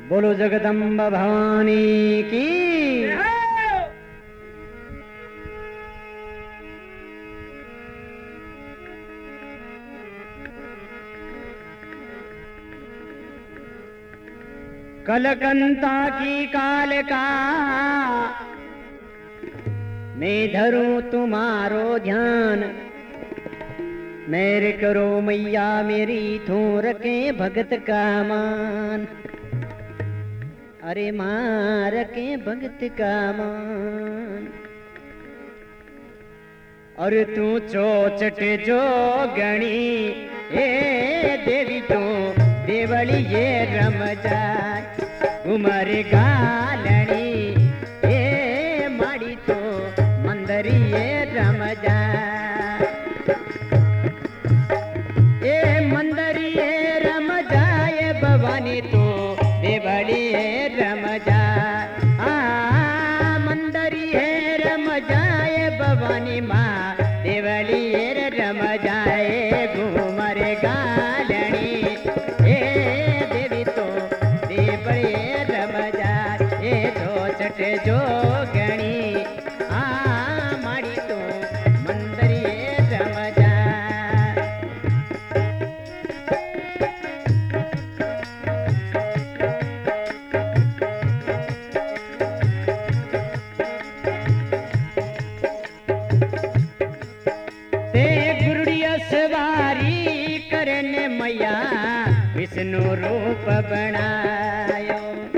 बोलो जगदम्बा भवानी की। कलकंता की काल का मैं धरूं तुम्हारो ध्यान, मेरे करो मैया मेरी थो रखे भगत का मान। अरे मां रखे भगत का मान। और तू चोचट जो गणी ए देवी तो देवली ये रम जाए उमर गालनी ए माड़ी तो मंदरी ये रम जाए ए मंदरी ये रम जाए भवानी तो देवली ये रम जाए मंदरी ये रम जाए भवानी माँ देवली ये रम जाए घूमर गालनी ए देवी तो देवली ये रम जाए ए चोचट जो गणी माड़ी तो मंदरी ये रम जाए। ते गुरुड़िया सवारी करने मैया विष्णु रूप बनायो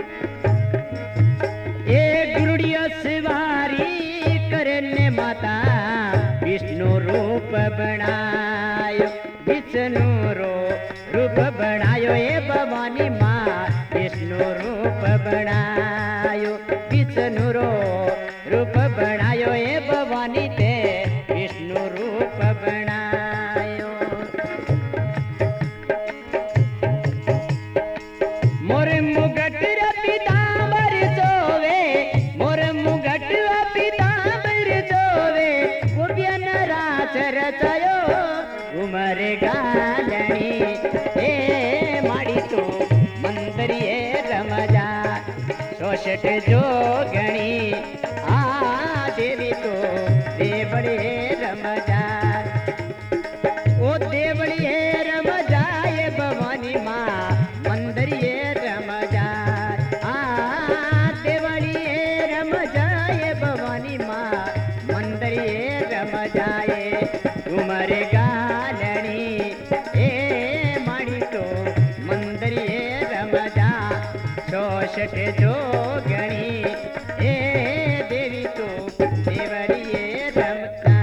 ए गुरुड़िया सवारी करने माता विष्णु रूप बनायो विष्णु रूप बनायो ए भवानी माँ विष्णु रूप बनायो विष्णु रूप बनायो ए भवानी ते विष्णु रूप बनायो। मोर मुगट पीतांबर चोवे मोर मुगट पीतांबर चोवे कुबियन राच रचयो उमर गालनी ए माड़ी तो मंदरी ए रमजा शोषट जो गणी देवी तो देवड़ी रमजा ओ देवड़ी रमजा ये भवानी माँ मंदरी रमजा देवड़ी रमजा ये भवानी माँ मंदरी रमजा ये उमर गालनी ए माड़ी तो मंदरी रमजा शोषट जो गणी ए देवी तो देवड़ी रमता।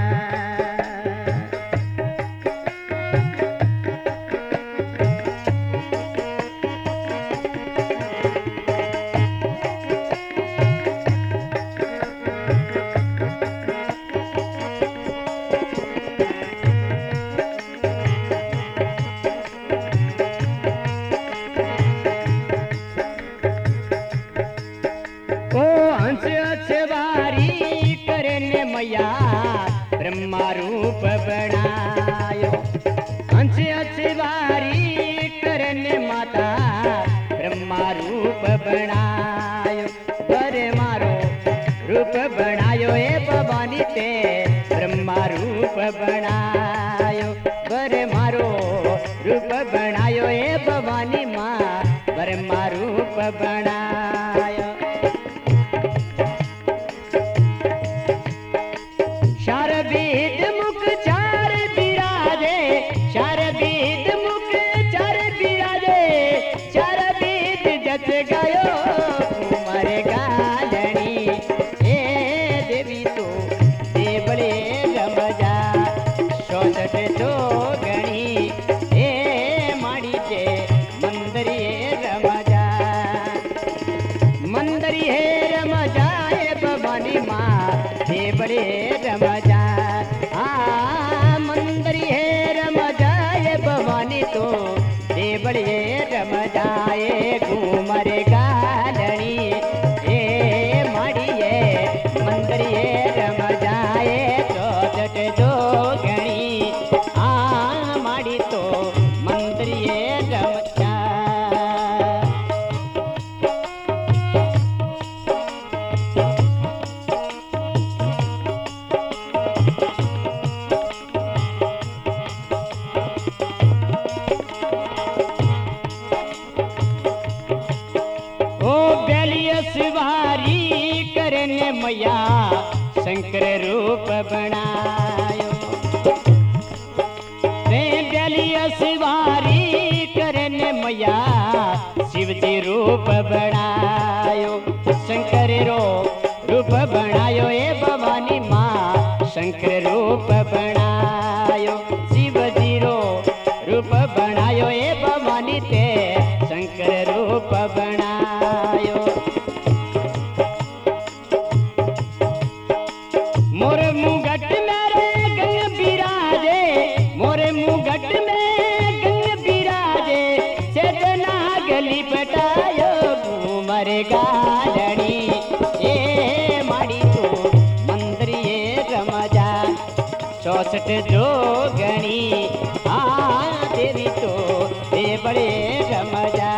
ओ हंस सवारी करने मैया ब्रह्मा रूप बनायो हंस सवारी करने माता ब्रह्मा रूप बनायो बरे मारो रूप बनायो ए भवानी ते ब्रह्मा रूप बनायो बरे मारो रूप बनायो ए भवानी माँ ब्रह्मा रूप बनायो। शारबीद मुख चार बिराजे शारबीद मुख चार बिराजे शारबीद जच गयो उमर गालनी ए देवी तो देवड़े रमजा शोषट जो गणी ए माड़ी के मंदरी रमजा मंदरी रमजा ए भवानी माँ देवड़े रमजा मंदरी रमजा ए भवानी तो देवड़े रमजा ए घूमर गालनी ए माड़िए मंदरी रमजा ए चोचट जो गणी माड़ी तो मंदरी रमजा। ने मैया शंकर रूप बनायो। ब्यालिया सवारी करने मैया शिव जी रूप बनायो। शंकर रो रूप बनायो ए भवानी माँ शंकर रूप बनायो। शिव जी रो रूप बनायो ए भवानी ते शंकर रूप बनायो। मोर मुगट मेरे गंग बिराजे, मोरे मुगट में गंग बिराजे, चेतना गली पटायो घूमर गालड़ी ए माड़ी तो मंदिर ये रमजा 64 जोगणी देवी तो देवड़े रमजा।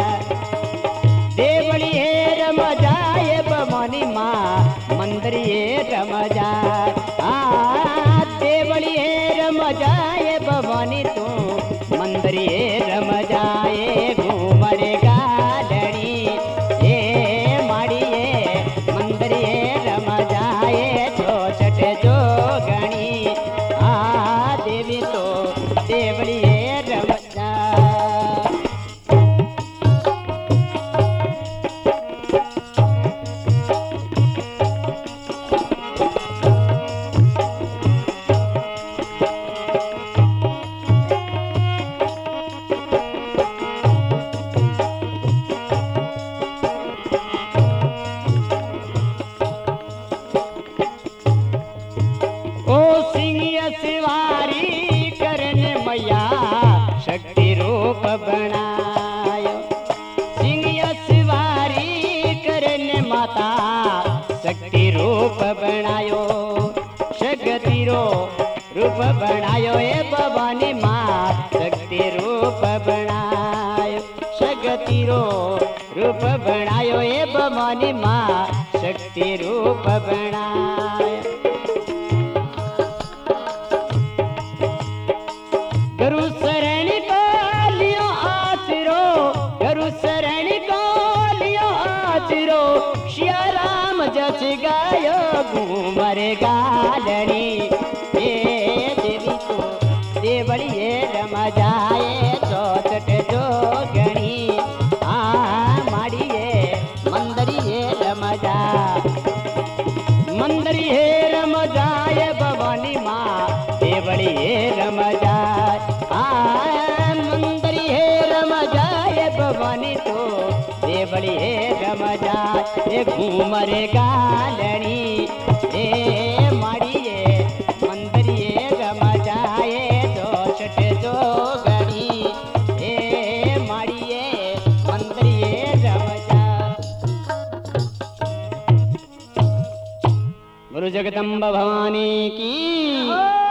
देवड़ी है रमजा ये भवानी माँ मंदिर ये रमजा। देवड़ी है रमजा ये भवानी तू मंदिर ये रमजा। ये घूमर गालड़ी ये माड़ी ये मंदिर ये रमजा। ये 64 जोगणी देवी तो देवड़ी ये रमजा। सवारी करने मैया शक्ति रूप बनायो। सिंह सवारी करने माता शक्ति रूप बनायो। शक्ति रो रूप बनायो ए भवानी माँ शक्ति रूप बनायो। शक्ति रो रूप बनायो ए भवानी माँ शक्ति रूप बनायो। गुरु शरण को लियो आसरो, गुरु शरण को लियो आसरो, सिया राम जस गायो घूमर गालड़ी ये देवी को देवड़ी ये रमजा। ये 64 जोगणी माड़ी ये मंदिर ये रमजा। मंदिर ये रमजा ये भवानी माँ देवड़ी ये रमजा। मंदिर हे रमजा ये भवानी तो देवड़ी हे रमजा। ये घूमर गालड़ी ए माड़ी ये मंदिर ये रमजा। ये 64 जोगणी ए माड़ी ये मंदिर ये रमजा। गुरु जगदम्बा भवानी की